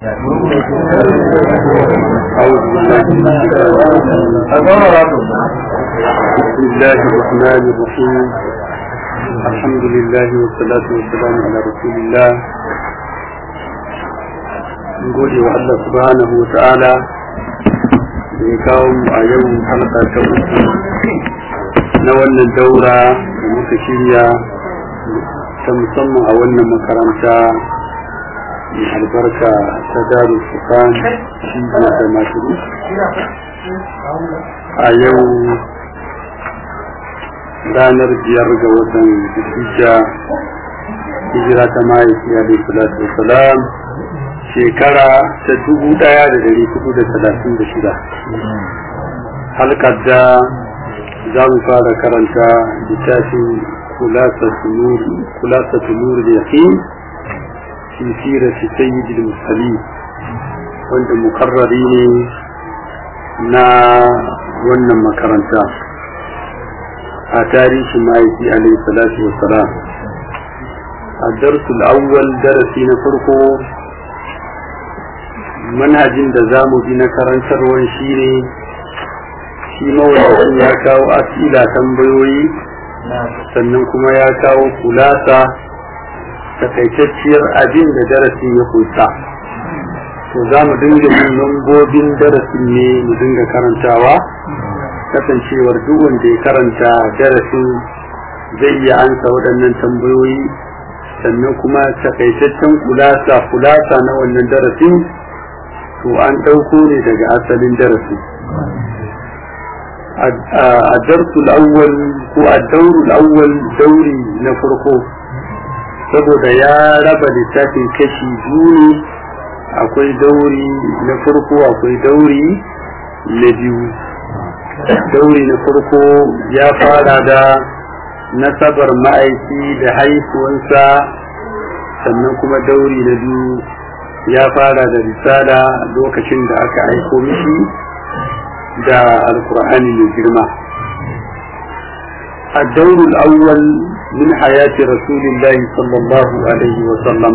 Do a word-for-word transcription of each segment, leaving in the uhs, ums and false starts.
أعوذ بالله من بسم الله الرحمن الرحيم الحمد لله والصلاة والسلام على رسول الله نقول الله سبحانه وتعالى يكاوم أيوم حلقة كوكو نولنا الدورة المتشيرية تمصمم أولنا مكرمتا البركة تدار الفقان شيئا كما تقول أيوم ranar biyar ga watan hijja hijira ta mahaifi alaihi salatu wassalam shekara ta dubu daya da dari hudu da talatin da shida halkar da za mu fara karanta littafin kulasatu nur da yaqin fi sirati sayyidil mursalin wanda mukarrari ne na wannan makaranta a tarihin mahaifi alaihi salatu wassalam a darsul awwal darasi na farko manhajin da za mu bi na karantarwar shi ne shi mawallafin ya kawo asila tambayoyi sannan kuma ya kawo kulasa takaitacciyar abin da darasin ya kunsa to za mu dinga yin lambobin darasin ne mu dinga karantawa kasancewar duk wanda ya karanta darasin zai iya ansa waɗannan tambayoyi sannan kuma takaitaccen kulasa kulasa na wannan darasin to an ɗauko ne daga asalin darasin a darsul awwal ko a daurul awwal dauri na farko saboda ya raba littafin kashi biyu ne akwai dauri na farko akwai dauri na biyu dauri na farko ya fara da nasabar ma'aiki da haifuwansa sannan kuma dauri na biyu ya fara da risala lokacin da aka aiko mishi da alkur'ani mai girma الدور الأول من حياة رسول الله صلى الله عليه وسلم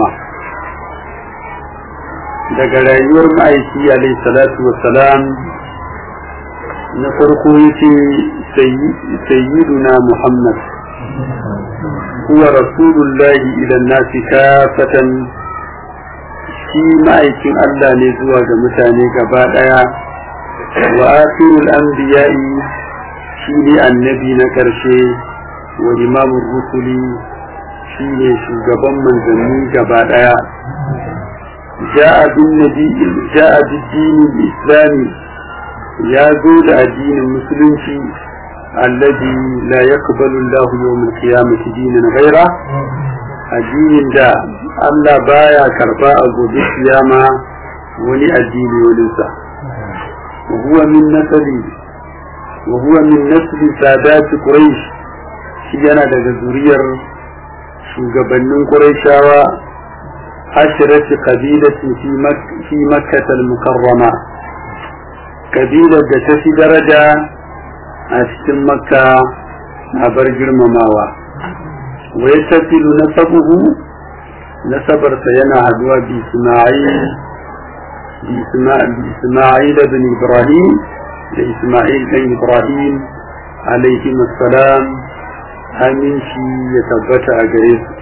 daga rayuwar ma'aiki alaihi salatu wassalam na farko yace sayyiduna Muhammad huwa rasulullahi ila nasi kafatan shi ma'aikin Allah ne zuwa ga mutane gaba daya wa akhirul anbiya'i shi ne annabi na karshe wa imamur rusuli shi ne shugaban manzanni gaba daya ja'a bin nabi ja'a bid-din al-islami ya zo da addinin musulunci alladhi la yaqbalu Allah yawm al-qiyamati dinan ghayra addinin da Allah baya karba a gobe kiyama wani addini wani sa wa huwa min nasli wa huwa min nasli sadat quraish shi yana daga zuriyar shugabannin quraishawa ashirat qabilati fi makkah fi makkah al-mukarrama kabilar da ta fi daraja a cikin makka a bar girmamawa wa ya tafilu nasabuhu nasabarsa yana haduwa bi isma'il bi isma'il ibn ibrahim da isma'il ibn ibrahim alaihi assalam aminci ya tabbata a gare su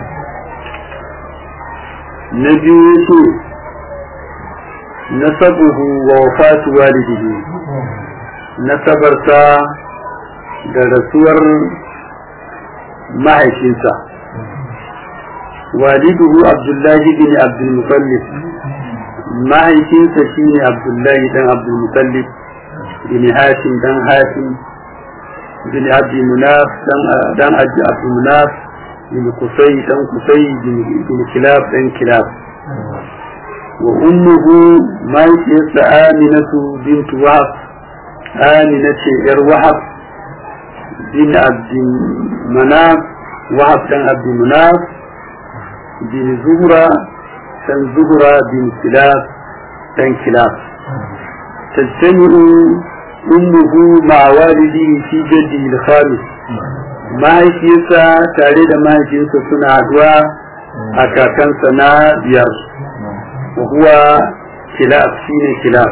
na biyu yake nasabuhu wa wafatu walidihi nasabarsa da rasuwar mahaifinsa waliduhu abdullahi bin abdul mutallib mahaifinsa shine abdullahi dan abdul mutallib bin hashim dan hashim bin abdul munaf dan dan abdul munaf bin qusay dan qusay bin kilab dan kilab وأمه مايكيس آمنة بنت وهب آمنة إر وهب بن عبد مناف وهب بن عبد مناف بن زهرة بن زهرة بن كلاب بن كلاب تجتمع أمه مع والده في جده الخامس مايكيس تاريد مايكيس سنة عدوى أكاكن سنة بيار وهو كلاب سين كلاب.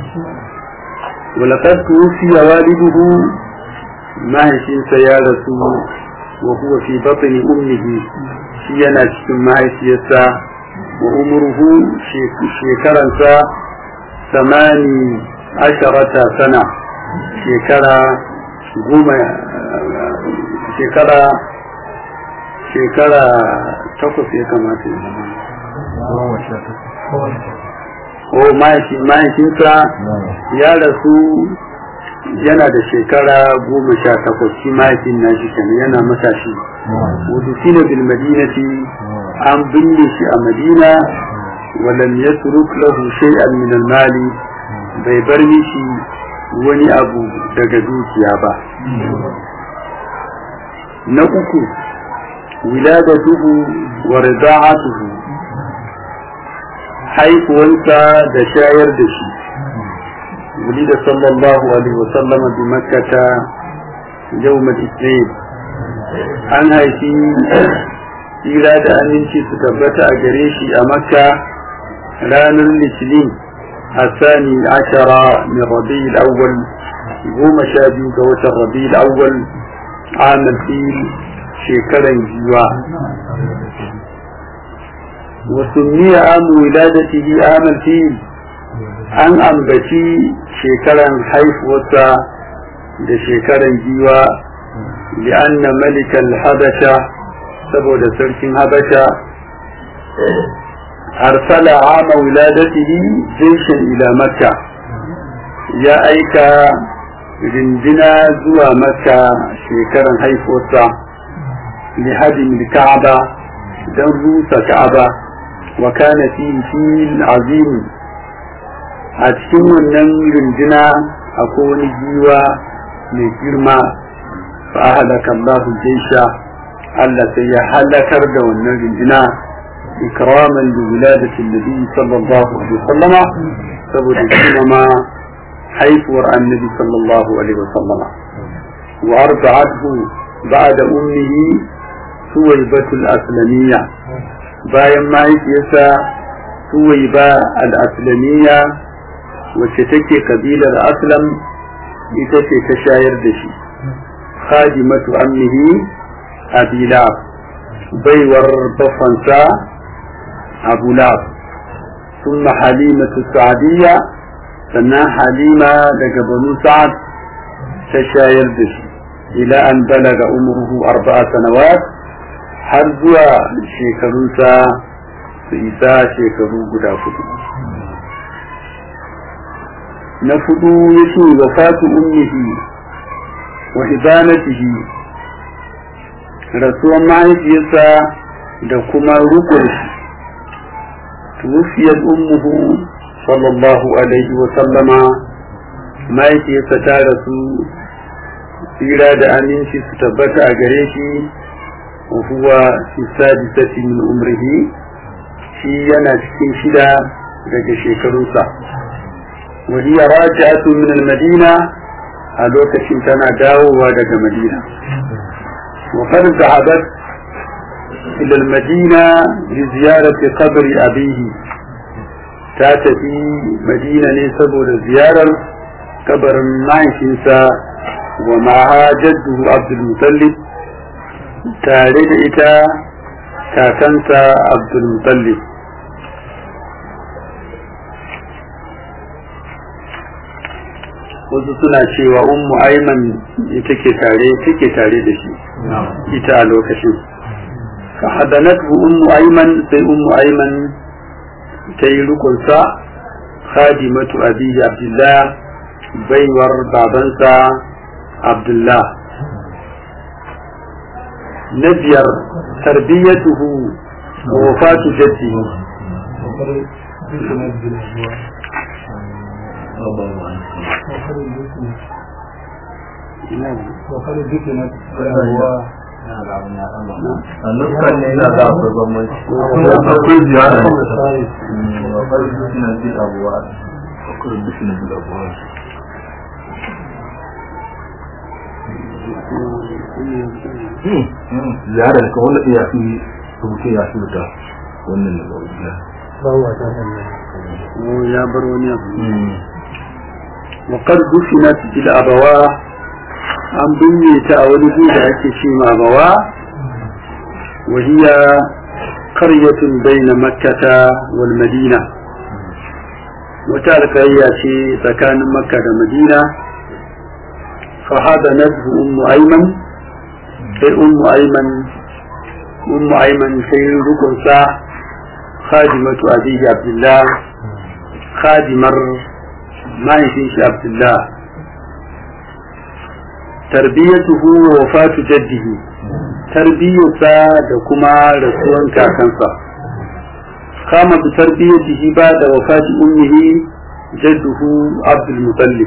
ولقد توفي والده ما هي سيارة وهو في بطن أمه شينا ما هي وعمره شكرا ثماني عشرة سنة شكرا goma shekara shekara takwas ya kamata ya zama o mahaifinsa ya rasu yana da shekara goma sha takwas shi mahaifin na shi kenan yana matashi wato shi ne bil madinati an binne shi a madina walam yatruk lahu shay'an min al mali bai bar mishi wani abu daga dukiya ba. Na uku wiladatuhu wa rida'atuhu haifuwansa da shayar da shi. Wulida sallallahu alaihi wa sallama bi makkata yawm al-ithnain an haifi tsira da aminci su tabbata a gare shi a makka ranar litinin الثاني عشر من ربيع الأول قوم شابي قوة الربيع الأول عام الفيل شكرا جوا وسمي عام ولادته عام الفيل أن أنبتي شكرا حيث وسع لشكرا جوا لأن ملك الحبشة سبب سلك حبشة أرسل عام ولادته جيشا إلى مكة يا أيكا رندنا زوى مكة شكرا حيث وسع لهدم الكعبة دروس كعبة وكان فيه فيل عظيم أتكون النمر رندنا أكون جيوى لجرمى فأهلك الله الجيش التي يحلك رد والنمر رندنا إكراما لولادة النبي صلى الله عليه وسلم سبب الجنما حيث ورأى النبي صلى الله عليه وسلم وأرضعته بعد أمه سويبة الأسلمية bayan mahaifiyarsa suwaiba al-aslamiyya wacce take kabilar aslam ita ce ta shayar da shi khadimatu ammihi abila baiwar bafansa abu lab ثم حليمة السعدية sannan halima daga banu sa'ad ta shayar da shi ila an balaga umruhu arba'a sanawat har zuwa shekarunsa su isa shekaru guda hudu. Na fudu yake wafatu ummihi wa hibanatihi rasuwan mahaifiyarsa da kuma rukun shi. Tuwufiyar ummuhu sallallahu alaihi wa sallama mahaifiyarsa ta rasu tsira da aminci su tabbata a gare shi وهو في السادسة من عمره في ينا cikin shida daga shekarunsa وهي راجعة من المدينة a lokacin tana dawowa daga Madina وقد ذهبت إلى المدينة لزيارة قبر أبيه تاتي مدينة نسبة لزيارة قبر معيشنسا ومعها جده عبد المطلب tare da ita kakansa Abdulmutallib wasu suna cewa ummu aiman ita ke tare take tare da shi ita a lokacin fa hadanatu ummu aiman sai ummu aiman ta yi rukunsa khadimatu abi abdullah baiwar babansa abdullah نبير تربيته ووفاة جده وقال ذكرنا النسخة اللي لا تعرف الضمان وقال زيارة وقال ذكرنا في الأبواب وقال ذكرنا في الأبواب ziyara da kawai iya fi rubuce ya fi wuta wannan da zaune ya bar wani abu وقد دفنت بالأبواء an binne ta a wani gu da ake ce ma abawa وهي قرية بين مكة والمدينة وتاركية في سكان مكة والمدينة فحضنته أم أيمن في أم أيمن أم أيمن في ركنسا خادمة أبي عبد الله خادمة ما يفيش عبد الله تربيته ووفاة جده تربيته دكما رسول كاكنسا قام بتربيته بعد وفاة أمه جده عبد المطلب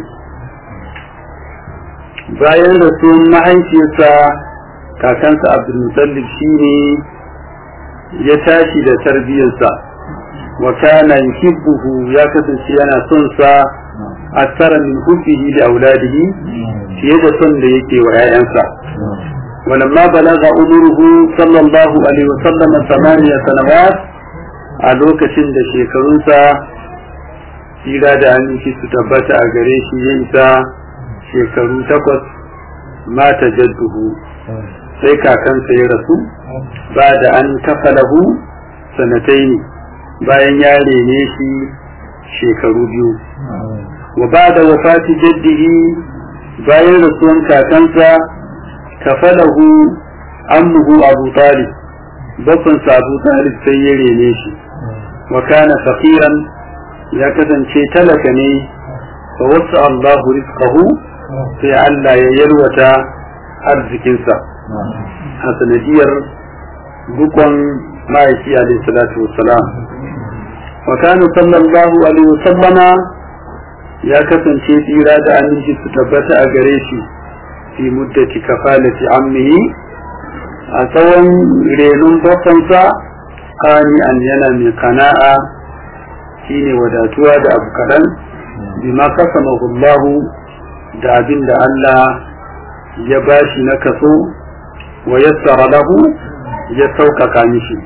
bayan rasuwan mahaifiyarsa kakansa abdulmutallib shine ya tashi da tarbiyarsa wa kana yuhibbuhu ya kasance yana son sa akthara min hubbihi li auladihi fiye da son da yake wa 'ya'yansa walamma balaga umruhu sallallahu alaihi wa sallam thamaniya sanawat a lokacin da shekarunsa tsira da aminci su tabbata a gare shi ya isa shekaru takwas mata jadduhu sai kakansa ya rasu ba da an kafalahu sanataini bayan ya rene shi shekaru biyu wa ba da wafati jaddihi bayan rasuwan kakansa kafalahu ammuhu abu talib babbansa abu talib sai ya rene shi wa kana faqiran ya kasance talaka ne fa wasa Allahu rizqahu sai Allah ya yalwata arzikinsa a sanadiyar rukun ma'aiki alaihi salatu wassalam wa kana sallallahu alaihi wasallama ya kasance tsira da aminci su tabbata a gare shi fi muddati kafalati ammihi a tsawon renon bakwansa kani an yana mai kana'a shine wadatuwa da abu kaɗan bima kasamahu Allahu da abin da Allah ya bashi na kaso wa yassara lahu ya sauƙaƙa mishi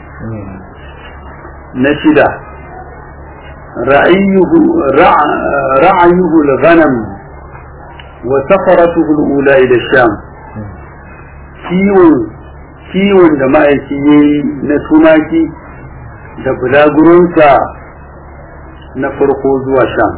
na shida ra'ayuhu al-ghanam wa safaratuhu al-ula ila sham kiwon kiwon da ma'aiki yayi na tumaki da bulagurunsa na farko zuwa sham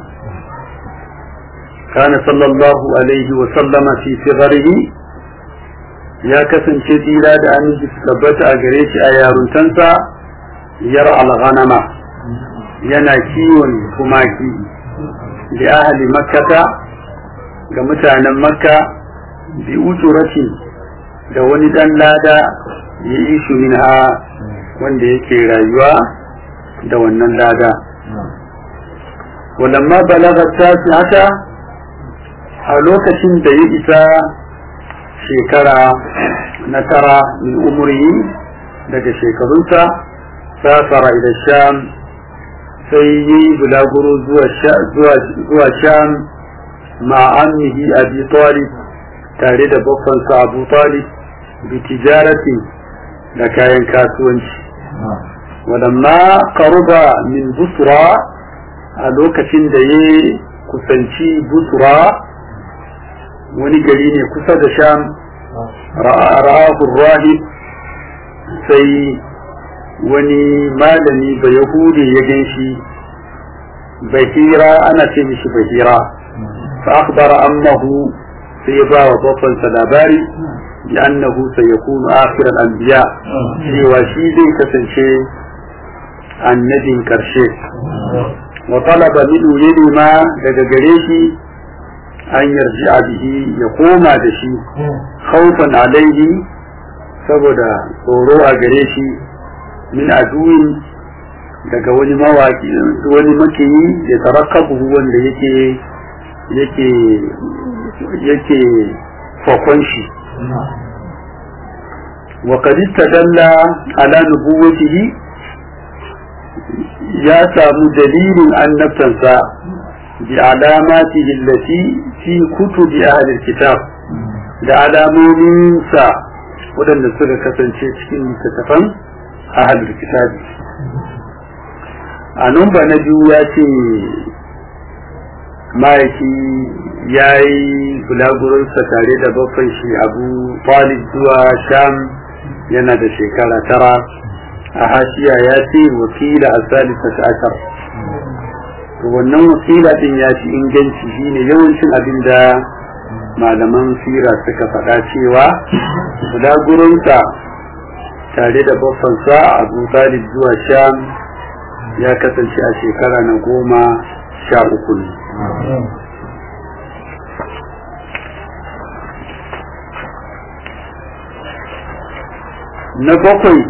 كان صلى الله عليه وسلم في صغره يا كسن شديدا da an tabbata a gare shi a yaruntansa yar al-ghanama yana kiwon tumaki da ahli makkata ga mutanen makka bi uturati da wani dan lada ya ishu minha wanda yake rayuwa da wannan lada walamma balaga haka a lokacin da ya isa shekara na tara min umri daga shekarunsa safara ila sham sai yi bulaguro zuwa sham ma'ammihi abi talib tare da bakwansa abu talib bi tijarati da kayan kasuwanci walamma qaruba min busra a lokacin da ya kusanci busra wani gari ne kusa da sham ra'ahu rahib sai wani malami ba yahudi ya gan shi bahira ana ce mishi bahira fa akhbara annahu sai ya ba wa babbansa labari bi annahu sayakunu akhir al-anbiya cewa shi zai kasance annabin karshe wa talaba minhu yadima daga gare shi an yarji bihi ya koma da shi khawfan alaihi saboda tsoro a gare shi min aduwin daga wani mawaki wani makiyi da tarakkabu wanda yake yake yake fakon shi wa qad istadalla ala nubuwwatihi ya samu dalilin annabtansa bi alamatihi allati fi kutubi ahli alkitab da alamomin sa wadanda suka kasance cikin littattafan ahli alkitab a numba na biyu ya ce ma'aiki ya yi bulagurinsa tare da babban shi abu talib zuwa sham yana da shekara tara. A hashiya ya ce wakila a salisa ta ashar. to wannan wasila din ya ci inganci shine yawancin abin da malaman sira suka faɗa cewa bulagurinsa tare da babbansa abu talib zuwa sham ya kasance a shekara na goma sha uku ne. na bakwai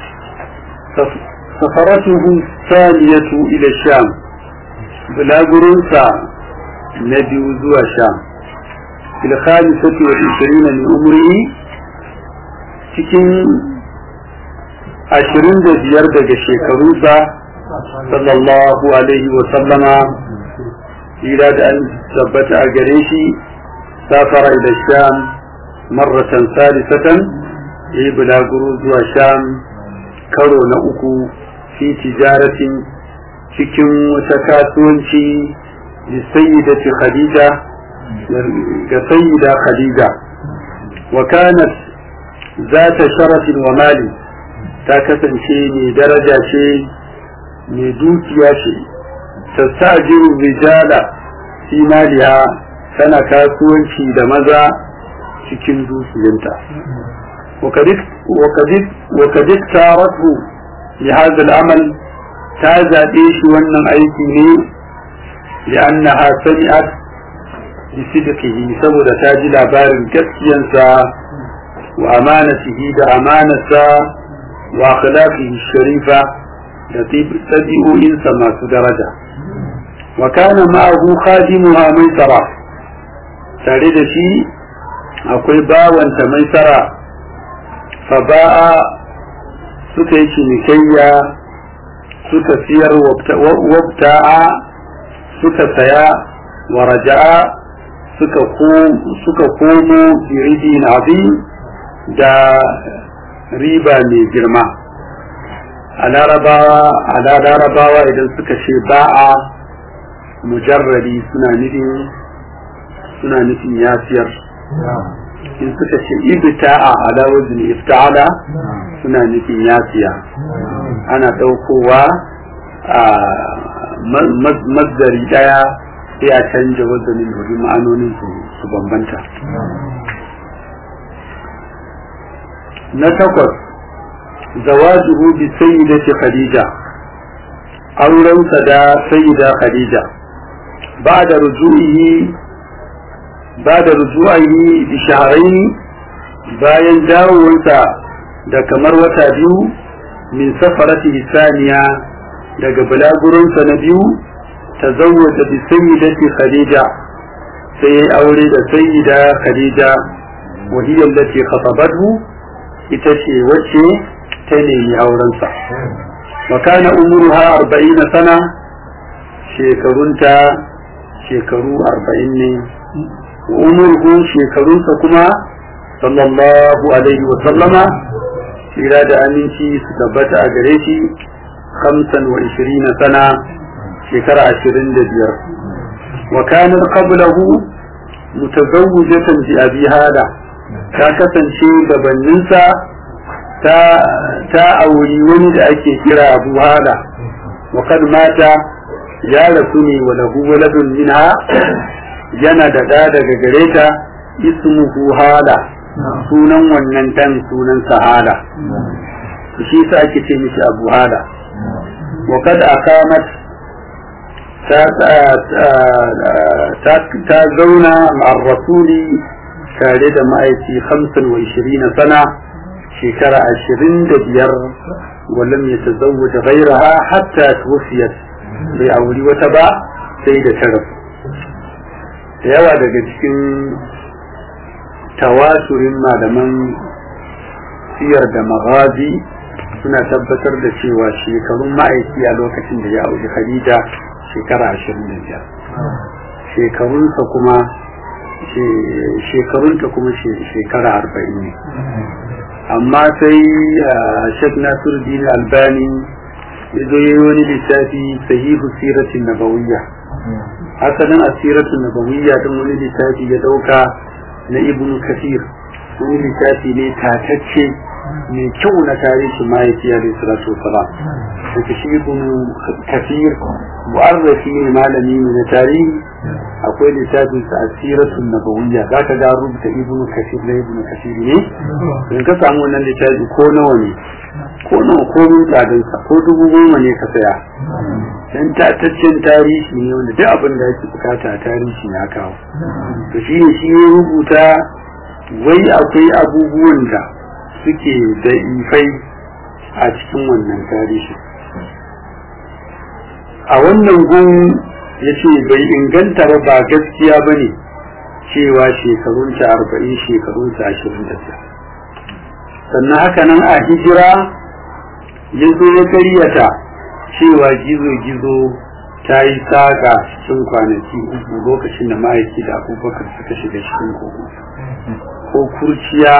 safaratuhu saniyatu ila sham bulagurinsa na biyu zuwa sham fil khamisati wa ishirina min umri cikin ashirin da biyar daga shekarunsa sallallahu alaihi wa sallama ila da an tabbata a gare shi safara ila sham marratan salisatan yi bulaguro zuwa sham karo na uku fi tijaratin cikin wata kasuwanci da sayyidati khadija ga sayyida khadija wa kanat zata sharafin wa mali ta kasance mai daraja ce mai dukiya ce tastajiru rijala fi maliha tana kasuwanci da maza cikin dukiyanta وقد اختارته لهذا العمل تازا ايش ونن ايكي لانها سمعت بصدقه سبب تاجي لابار كسيانسا وامانته بامانسا واخلاقه الشريفه تبيء انسا ما درجه وكان معه خادمها ميسره تاريد شيء akwai bawanta maisara faba'a suka yi cinikayya suka siyar wabta'a suka saya wa raja'a suka komo biridin abin da riba mai girma. A larabawa idan suka ce ba'a mujarradi suna nufin suna nufin ya siyar. in suka ce ibta'a ala wazni ifta'ala suna nufin yasiya ana daukowa a mazdari daya sai a canja wazanin domin ma'anonin su bambanta. na takwas zawajuhu bi sayyidati khadija aurensa da sayyida khadija ba'da ruju'ihi بعد رجوعه بشهرين bayan dawowarsa da kamar wata biyu min safaratihi thaniya daga bulagurinsa na biyu tazawwaja bi sayyidati khadija sai ya aure da sayyida khadija wa hiya allati khatabathu ita ce wacce ta nemi aurensa wa kana umruha arba'ina sana shekarunta shekaru arba'in ne umurhu shekarunsa kuma sallallahu alaihi wa sallama shira da aminci su tabbata a gare shi khamsan wa ishirina sana shekara ashirin da biyar wa kana qablahu mutazawwijatan bi abi hada ta kasance gabaninsa ta ta auri wani da ake kira abu hada wa kad mata ya rasu ne wa lahu waladun minha yana da ɗa daga gare ta ismuhu hala sunan wannan dan sunan sahala shi sa ake ce mishi abu hala wa kad aqamat ta ta ta zauna ma'ar rasuli tare da ma'aiki hamsin wa ishirina sana shekara ashirin da biyar wa lam yatazawwaj ghayraha hatta tuwfiyat bai auri wata ba sai da ta rasu. da yawa daga cikin tawaturin malaman siyar da maghazi suna tabbatar da cewa shekarun ma'aiki a lokacin da ya auri Khadija shekara ashirin da biyar shekarunsa kuma shekarunta kuma shekara arba'in ne amma sai Sheikh Nasiruddin Albani ya zo yayi wani littafi sahihu siratin nabawiyya haka nan asiratun nabawiyya din wani littafi ya dauka na ibnu kathir wani littafi ne tatacce mai kyau na tarihi mahaifi alaihi salatu wasalam da shi ibnu kathir mu'arrafi ne malami ne na tarihi akwai littafin sa asiratun nabawiyya zaka ga rubuta ibnu kathir da ibnu kathir ne in ka samu wannan littafi ko nawa ne ko nawa ko mun tsadin sa ko dubu goma ne ka saya dan tataccen tarihi ne wanda duk abin da ake bukata a tarihi ya kawo to shi ne shi ya rubuta wai akwai abubuwan da suke da ifai a cikin wannan tarihi a wannan gun ya ce bai inganta ba ba gaskiya ba ne cewa shekarunta arba'in shekarunta ashirin da ta sannan haka nan a hijira ya zo ya karyata cewa gizo-gizo ta yi saƙa cikin kwanaki uku lokacin da ma'aiki da abubakar suka shiga cikin kogo ko kurciya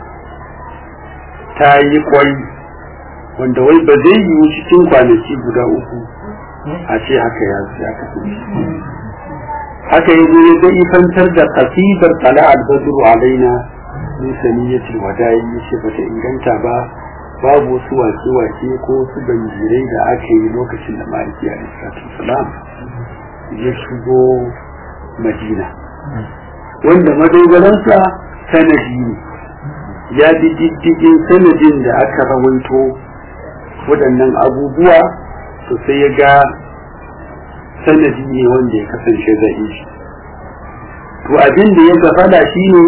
ta yi kwai wanda wai ba zai yiwu cikin kwanaki guda uku a ce haka ya ya kasance haka ya zo ya ifantar da kasidar tsala albadru alaina min saniyatul wada'i yace bata inganta ba babu wasu wake-wake ko wasu banjirai da aka yi lokacin da ma'aiki alaihi salam ya shigo madina wanda madogaransa sanadi ne ya bi diddigin sanadin da aka rawaito waɗannan abubuwa to sai ya ga sanadi ne wanda ya kasance zai to abin da ya gafada shi ne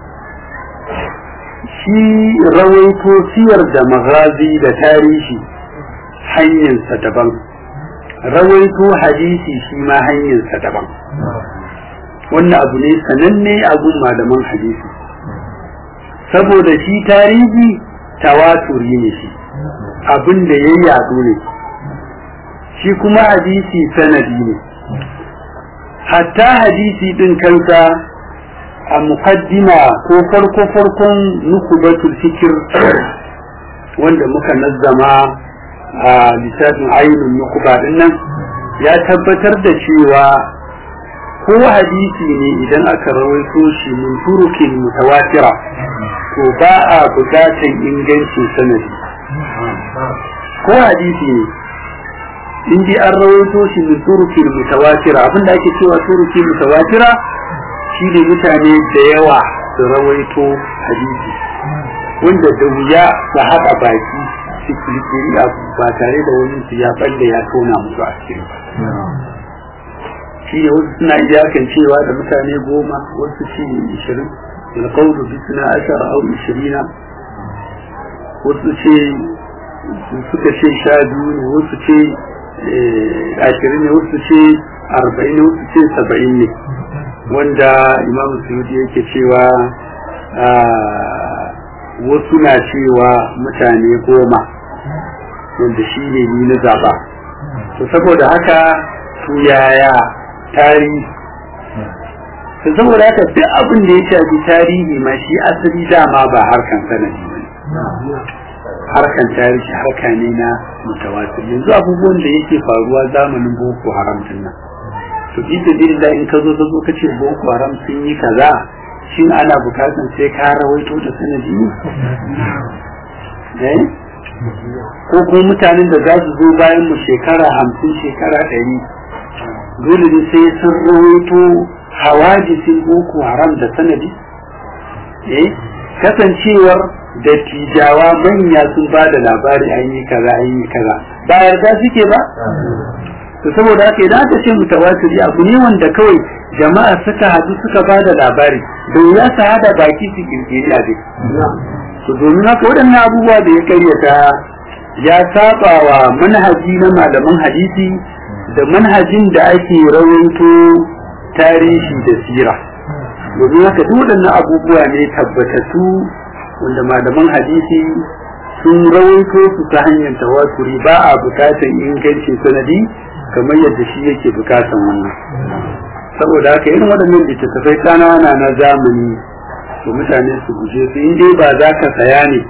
shi rawaito siyar da magazi da tarihi hanyarsa daban rawaito hadisi shi ma hanyarsa daban wannan abu ne sananne a gun malaman hadisi saboda shi tarihi tawaturi ne shi abin da ya yadu ne shi kuma hadisi sanadi ne hatta hadisi din kansa a mukaddima ko farko farkon nukubatul fikir wanda muka nazzama a littafin ayyukan nukuba din nan ya tabbatar da cewa ko hadisi ne idan aka rawaito shi min turukin mutawatira to ba a buƙatar ingancin sanadi ko hadisi ne in dai an rawaito shi min turukin mutawatira abinda ake cewa turukin mutawatira shi ne mutane da yawa su rawaito hadisi wanda da wuya su haɗa baki su kirkiri abu ba tare da wani su ya balle ya tona musu a cikin shi ne wasu suna iyakan cewa da mutane goma wasu ce ishirin alƙawar bi suna ashara au ishirina wasu ce suka ce sha biyu ne wasu ce ashirin ne wasu ce arba'in ne wasu ce saba'in ne wanda imam suyuti yake cewa wasu na cewa mutane goma wanda shi ne ni na zaba to saboda haka to yaya tarihi to saboda haka duk abin da ya shafi tarihi ma shi asali dama ba harkan sanadi ba harkan tarihi harka ne na mutawatir yanzu abubuwan da yake faruwa zamanin boko haram din nan to ita da in ka zo ka zo ka ce boko haram sun yi kaza shin ana bukatan sai ka rawaito da sanadi ne ko kuma mutanen da za su zo bayan mu shekara hamsin shekara ɗari dole ne sai sun rawaito hawajisin boko haram da sanadi eh kasancewar da tijawa manya sun ba da labari an yi kaza an yi kaza ba yarda suke ba to saboda haka idan aka ce mutawatiri abu ne wanda kawai jama'a suka hadu suka ba da labari don ya sa hada baki su kirkiri a duk to domin haka waɗannan abubuwa da ya karyata ya saba wa manhaji na malaman hadisi da manhajin da ake rawaito tarihi da sira domin haka duk waɗannan abubuwa ne tabbatattu wanda malaman hadisi sun rawaito su ta hanyar tawaturi ba a bukatar ingancin sanadi kamar yadda shi yake bukatan wannan saboda haka irin waɗannan littattafai ƙanana na zamani to mutane su guje su in dai ba za ka saya ne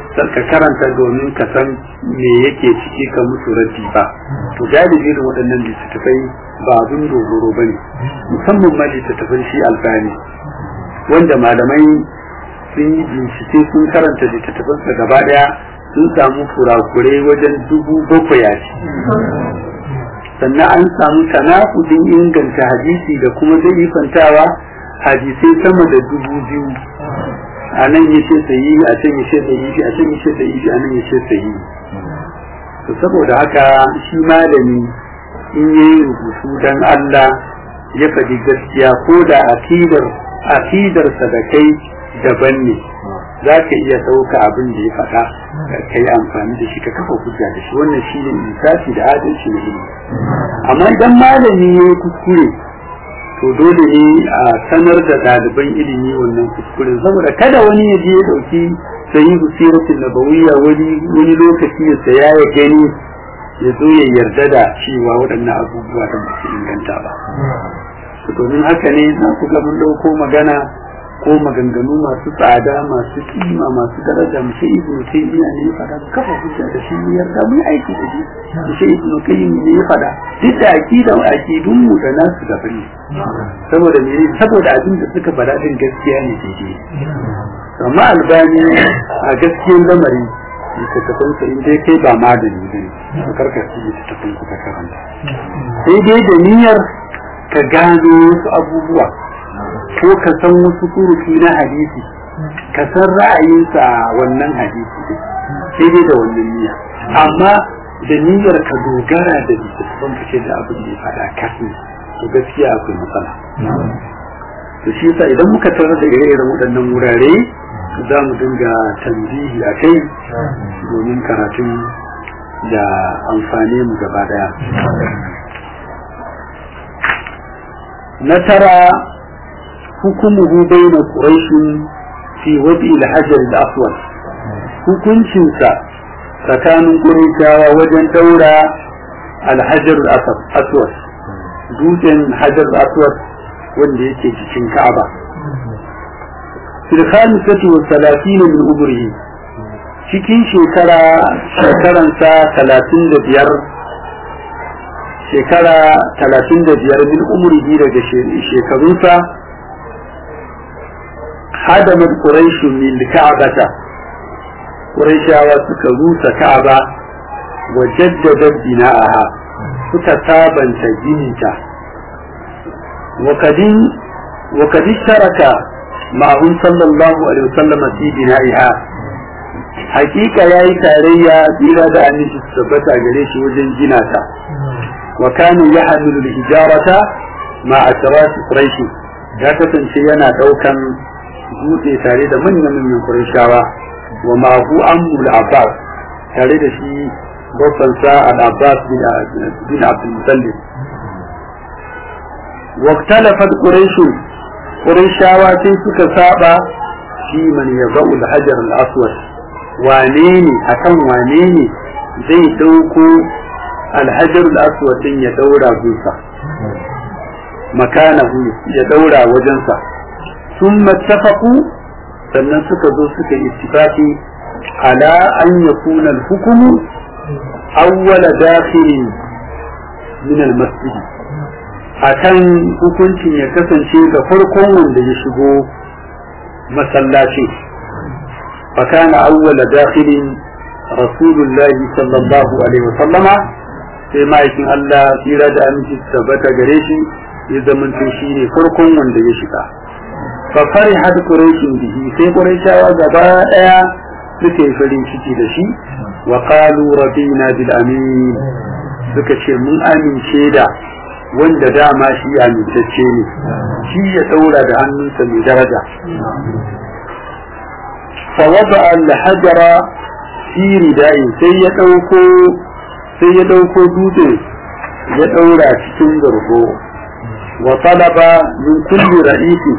ka karanta domin ka san me yake ciki ka musu raddi ba to galibi da waɗannan littattafai ba abin dogoro bane musamman ma littattafan shi Albani wanda malamai sun yi bincike sun karanta littattafansa gaba daya sun samu kurakure wajen dubu bakwai a ciki sannan an samu tanakudin inganta hadisi da kuma zaifantawa hadisai sama da dubu biyu a nan ya ce sayi a can ya ce sayi a can ya ce sayi a nan ya ce sayi to saboda haka shi malami in yayi rubutu dan Allah ya faɗi gaskiya ko da akidar akidarsa da kai daban ne za ka iya ɗauka abin da ya faɗa ka yi amfani da shi ka kafa hujja da shi wannan shi ne insafi da adalci na ilimi amma idan malami ya yi kuskure to dole ne a sanar da ɗaliban ilimi wannan kuskuren saboda kada wani ya je ya ɗauki sahihu siratul nabawiyya wani wani lokaci ya saya ya gani ya zo ya yarda da cewa waɗannan abubuwa da ba su inganta ba domin haka ne na ku ga mun ɗauko magana ko maganganu masu tsada masu kima masu daraja mu sai ibnu taymiya ne ya fada kafa hujja da shi ne yarda mu aiki da shi mu sai ibnu qayyim ne ya fada duk da akida akidun mu da nasu da bane saboda me saboda abin da suka fada din gaskiya ne daidai amma albani a gaskiyar lamari ka tafan sa in dai kai ba madani ne ka karkace ta tafan ku ka karanta sai dai da niyyar ka gano wasu abubuwa ko ka san wasu kuruki na hadisi ka san ra'ayinsa wannan hadisi sai dai da wannan niyya amma da niyyar ka dogara da littattafan fice da abin da ya faɗa kafin to gaskiya akwai matsala to shi yasa idan muka tarar da ire-iren waɗannan wurare za mu dinga tambihi a kai domin karatun da amfane mu gaba daya na tara حكمه بين قريش في وضع الحجر الأسود hukuncinsa tsakanin ƙurayshawa wajen daura alhajar aswad dutsen hajar aswad wanda yake cikin ka'aba fil khamisati wa thalathina min umrihi cikin shekara shekaransa talatin da biyar shekara talatin da biyar min umrihi daga shekarunsa hadamat quraish min ka'bata quraishawa suka rusa ka'aba wa jaddada bina'aha suka sabanta gininta wa kadin wa kadin sharaka ma'hum sallallahu alaihi wasallam fi bina'iha hakika yayi tarayya tsira da annabi tabbata gare shi wajen gina ta wa kana yahmilu al-hijarata ma'a asrat quraish ya kasance yana daukan dutse tare da manyan manyan Qurayshawa wa ma hu ammul Abbas tare da shi babban sa al-Abbas bin Abdul Muttalib wa talafat Quraysh Qurayshawa sai suka saba shi man yazau al-hajar al-aswad wane ne akan wane ne zai dauko al-hajar al-aswad din ya daura gunsa makanahu ya daura wajensa ثم اتفقوا sannan suka zo suka yi ittifaqi ala an yakuna al-hukm awwal dakhil min al-masjid akan hukuncin ya kasance da farkon wanda ya shigo masallaci fa kana awwal dakhil rasulullah sallallahu alaihi wasallam sai ma'aikin Allah tsira da aminci tabbata gare shi ya zamanto shine farkon wanda ya shiga ففرحت قريش به في قريش وغباء suke farin ciki da shi wa qalu radina bil amin suka ce mun amince da wanda dama shi amintacce ne shi ya daura da hannunsa mai daraja fa wada al hajara fi ridai sai ya dauko sai ya dauko dutse ya daura cikin gargo wa talaba min kulli ra'isi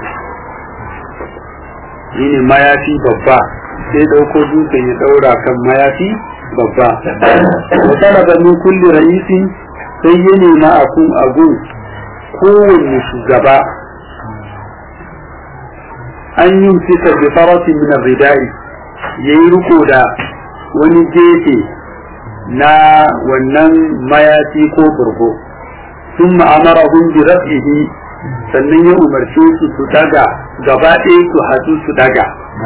shine mayafi babba sai dauko dutsen ya daura kan mayafi babba wa talaba min kulli ra'isi sai ya nema akun agu kowanne shugaba an yi fita bi faratin min ar-ridai ya yi riko da wani gefe na wannan mayafi ko burgo sun ma'amara hun bi rafihi sannan ya umarce su su daga gaba ɗaya su haɗu su daga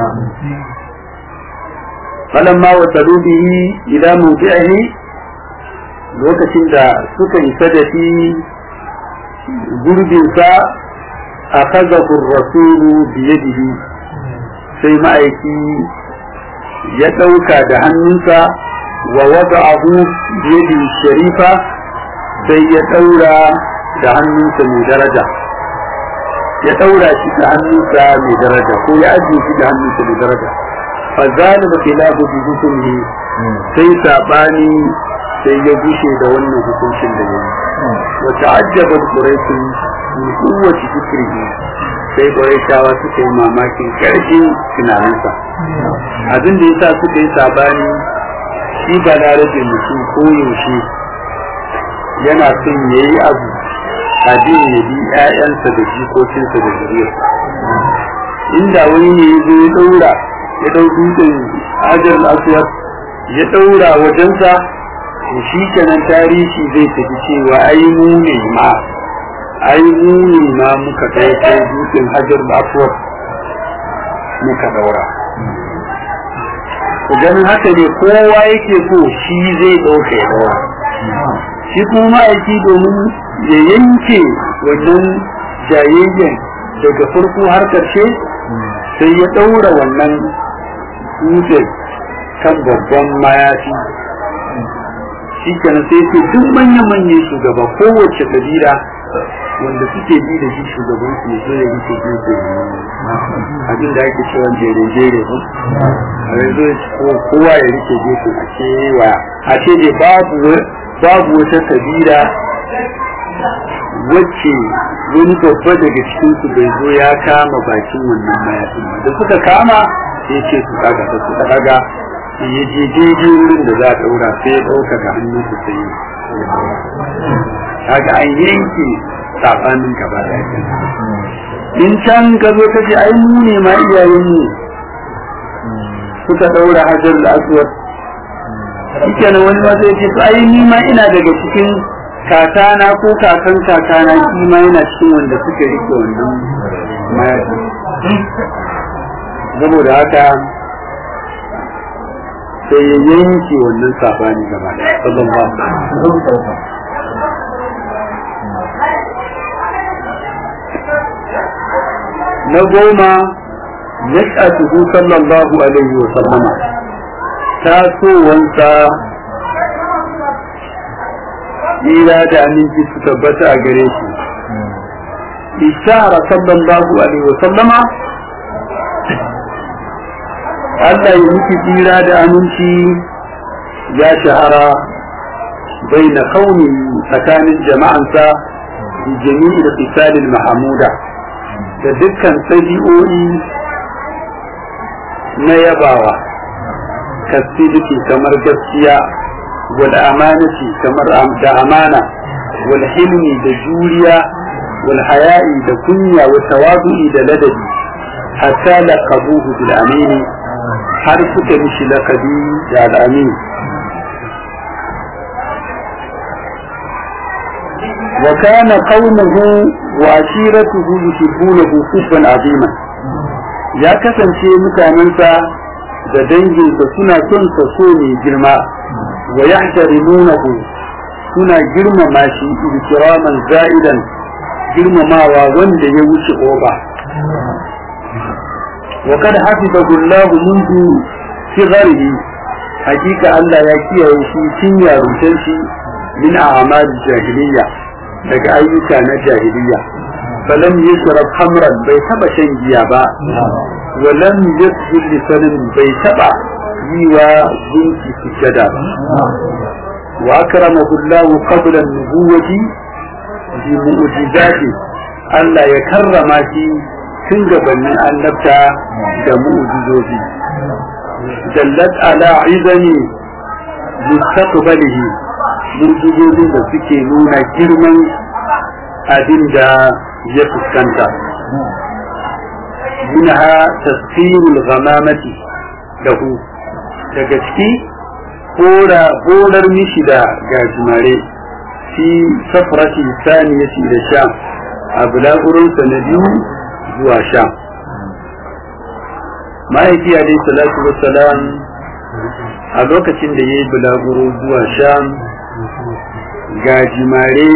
falamma wa talubihi ila mawdi'ihi lokacin da suka isa da shi gurbinsa akhadahu ar-rasulu bi yadihi sai ma'aiki ya ɗauka da hannunsa wa wada'ahu bi yadihi sharifa sai ya ɗaura da hannunsa mai daraja ya ɗaura shi da hannunsa mai daraja ko ya ajiye shi da hannunsa mai daraja fa zalika khilafu bi hukmihi sai sabani sai ya gushe da wannan hukuncin da yayi wa ta'ajjaba quraish min quwwati fikrihi sai quraishawa suka yi mamakin karfin tunaninsa abin da yasa suka yi sabani shi balarabe mutum ko yaushe yana son yayi abu abin ya bi ƴaƴansa da jikokinsa da zuriyarsa inda wani ne ya zo ya daura ya dau dutsen hajar al-aswad ya daura wajensa to shi kenan tarihi zai tafi cewa ai mu ne ma ai mu ne ma muka kai kai dutsen hajar al-aswad muka daura to ganin haka ne kowa yake so shi zai dauka ya daura shi kuma aiki domin ya yanke wannan jayayyen daga farko har karshe sai ya daura wannan dutsen kan babban mayafi shi kenan sai ce duk manya-manyan shugaba kowace kabila wanda suke bi da shi shugaban su ne zai yi su gefe abin da ake cewa jere-jere ba a yanzu kowa ya rike gefe a cewa a ce ne babu wata kabila wacce wani babba daga cikinsu bai zo ya kama bakin wannan mayafin ba da suka kama sai ce su kaga su suka kaga ya je daidai wurin da za a daura sai ya dauka ga hannunsa sai ya kaga an yanke sabanin gaba da yake in can ka zo ka ce ai mu ne ma iyayen mu suka daura hajar da aswad shike na wani ma sai ce ai ni ma ina daga cikin kakana ko kakan kakana shi ma yana cikin wanda suka rike wannan mayafi saboda haka sai ya yanke wannan sabani gaba da sallallahu alaihi wasallam na goma nash'atuhu sallallahu alaihi wasallama tasowansa ila da aminci su tabbata a gare shi ishara sallallahu alaihi wasallama Allah ya miki tsira da aminci ya shahara bai na kauni tsakanin jama'ansa da jami'i da fisalin mahamuda da dukkan sabi'o'i na yabawa kasidiki kamar gaskiya wal amanati kamar da amana wal hilmi da juriya wal haya'i da kunya wa tawadu'i da ladabi hatta laqabuhu bil amini har suka mishi lakabi da al'amin wa kana qaumuhu wa ashiratuhu yuhibbunahu hubban azima ya kasance mutanensa da danginsa suna son sa so ne girma wa yahtarimunahu suna girmama shi ikraman za'idan girmamawa wanda ya wuce oba وقد حفظه الله منذ صغره حقيقة الله يكيه في سنيا رسلسي من أعمال الجاهلية لك أيوكا جاهلية فلم يشرب خمرا بيتبع شنجيا با ولم يسجد لسنن بيتبع يوا بنتي سجدا وأكرمه الله قبل النبوة بمعجزاته الله يكرم فيه tun gabanin annabta da mu'jizozi dallat ala izami mustaqbalihi mu'jizozin da suke nuna girman abin da ya fuskanta minha tasfirul ghamamati lahu daga ciki horar mishi da gajimare fi safarati saniyati da sham a bulagurinsa na biyu zuwa sham. Ma'aiki alaihi salatu wassalam a lokacin da ya yi bulaguro zuwa sham gajimare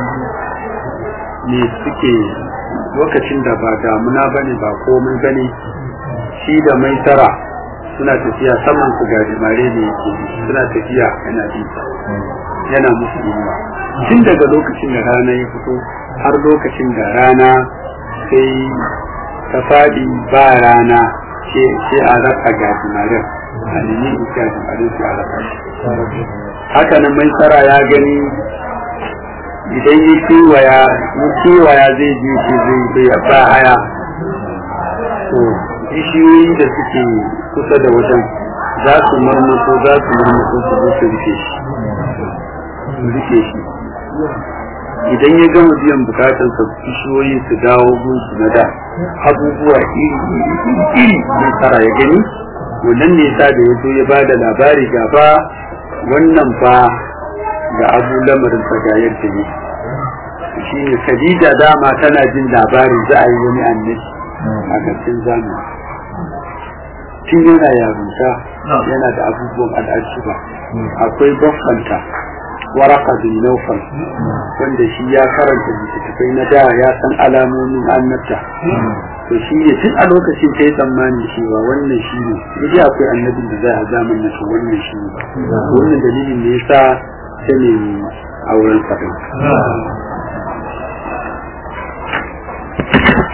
ne suke lokacin da ba damuna bane ba komai bane shi da mai tara suna tafiya saman su gajimare ne yake suna tafiya yana bisa yana musu inuwa tun daga lokacin da rana ya fito har lokacin da rana sai ta faɗi ba rana sai a raka gajimaren a nemi gajimaren su a raka shi. Haka nan mai tsara ya gani idan ya kewaya ya kewaya zai je shi zai zai ba haya to bishiyoyi da suke kusa da wajen za su marmato za su marmato su zo su rike shi su rike shi idan ya gama biyan bukatar sa bishiyoyi su dawo gunsu na da abubuwa iri iri mai tsara ya gani wannan ne sa da ya zo ya ba da labari gaba wannan ba ga abu lamarin sa ga yadda ne shi ne Khadija dama tana jin labari za a yi wani annabi a ƙarshen zamani tun yana yarunta yana da abubuwan al'ajiba akwai baffanta waraka bin naufal wanda shi ya karanta littattafai na da ya san alamomin annabta to shi ne tun a lokacin ta yi tsammani cewa wannan shi ne yaji akwai annabin da za a zamanin su wannan shi ne wannan dalilin ne yasa ta nemi auren sa